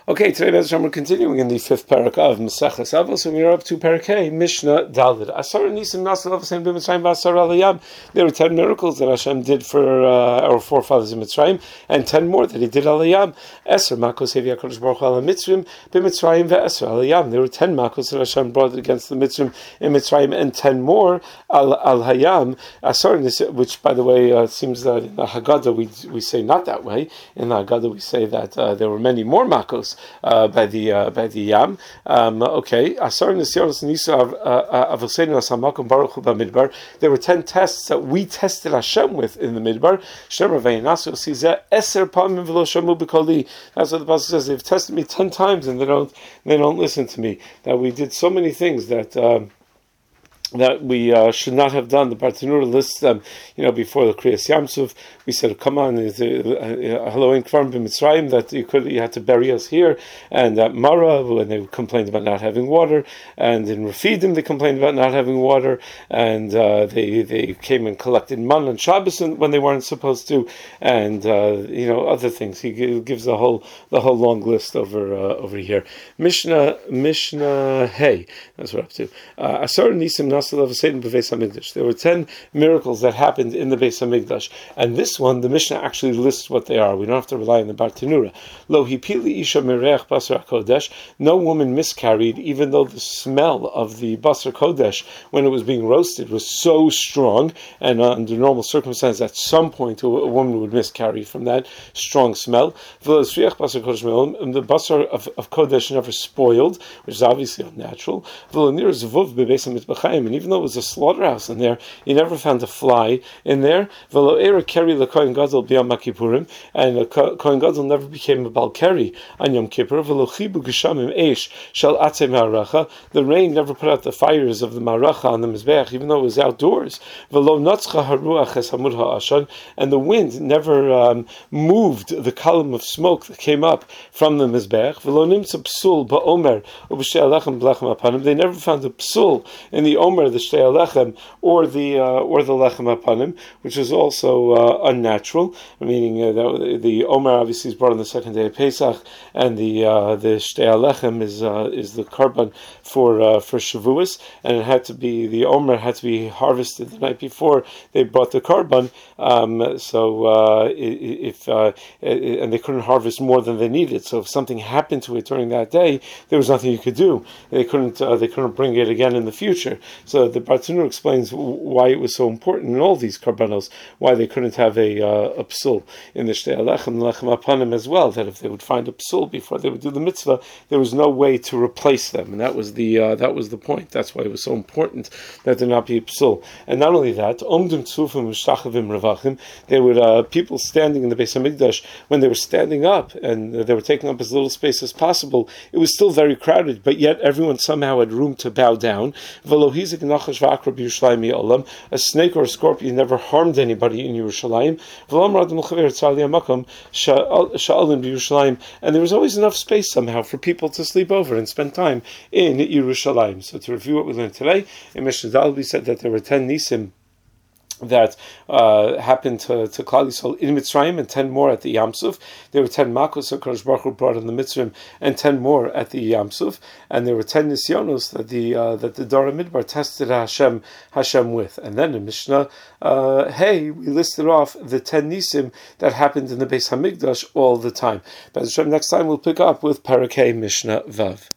Okay, today we're continuing in the fifth parak of Maseches Avos, so we are up to Parak Mishnah Daled. Asar Nisim Nasal Avos B'Mitzrayim V'Asar Aliyam. There were 10 miracles that Hashem did for our forefathers in Mitzrayim, and 10 more that He did Aliyam. Eser Makos Hevi HaKadosh Baruch Hu Al Mitzrayim B'Mitzrayim V'Esar Aliyam. There were 10 Makos that Hashem brought against the Mitzrayim in Mitzrayim, and 10 more Al Hayam. Asar Nisim, which by the way seems that in the Haggadah we say not that way. In the Haggadah we say that there were many more Makos by the Yam. Okay. There were 10 tests that we tested Hashem with in the Midbar. That's what the Pasuk says. They've tested me 10 times and they don't listen to me. That we did so many things that we should not have done. The Bartanura lists them, before the Kriyas Yamsuf. We said, come on, hello in Kvarm b'Mitzrayim, that you had to bury us here. And at Mara, when they complained about not having water, and in Rafidim they complained about not having water, and they came and collected man on Shabbos when they weren't supposed to, and other things. He gives the whole long list over here. Mishnah Hey, that's what we're up to. Asar Nisim Nasal of Satan b'Beis Hamikdash. There were 10 miracles that happened in the Beis Hamikdash, and this one, the Mishnah actually lists what they are. We don't have to rely on the Bartanura. Lo hipili isha mireach basar kodesh. No woman miscarried, even though the smell of the basar kodesh when it was being roasted was so strong, and under normal circumstances, at some point a woman would miscarry from that strong smell. The basar of kodesh never spoiled, which is obviously unnatural. And even though it was a slaughterhouse in there, you never found a fly in there. Kohen Gadol b'Yom Kippurim, and a Kohen Gadol never became a Balkari on Yom Kippur. The rain never put out the fires of the Maracha on the Mizbeach, even though it was outdoors. And the wind never moved the column of smoke that came up from the Mizbeach. They never found a psul in the Omer, the Shtei Alechem, or the Lechem Apanim, which is also unnatural, meaning that the Omer obviously is brought on the second day of Pesach, and the Shtei Alechem is the korban for Shavuos, and the Omer had to be harvested the night before they brought the korban. And they couldn't harvest more than they needed. So if something happened to it during that day, there was nothing you could do. They couldn't bring it again in the future. So the Bartanur explains why it was so important in all these korbanos, why they couldn't have a psul in the Shtei Alechem, Lechem Apanim as well, that if they would find a psul before they would do the mitzvah, there was no way to replace them, and that was the point. That's why it was so important that there not be a psul. And not only that, Omdim Tzufim Mishtachavim Ravachim, they would people standing in the Beis Hamikdash, when they were standing up and they were taking up as little space as possible, it was still very crowded, but yet everyone somehow had room to bow down. A snake or a scorpion never harmed anybody in Yerushalayim. And there was always enough space somehow for people to sleep over and spend time in Yerushalayim. So to review what we learned today, in Mishnah Daled we said that there were 10 nisim that happened to Klal Yisrael in Mitzrayim, and 10 more at the Yamsuf. There were 10 Makos that Kadosh Baruch Hu brought in the Mitzrayim, and 10 more at the Yamsuf. And there were 10 Nisyonos that the Dora Midbar tested Hashem with. And then in Mishnah we listed off the 10 Nisim that happened in the Beis Hamikdash all the time. But next time we'll pick up with Parak Mishnah Vav.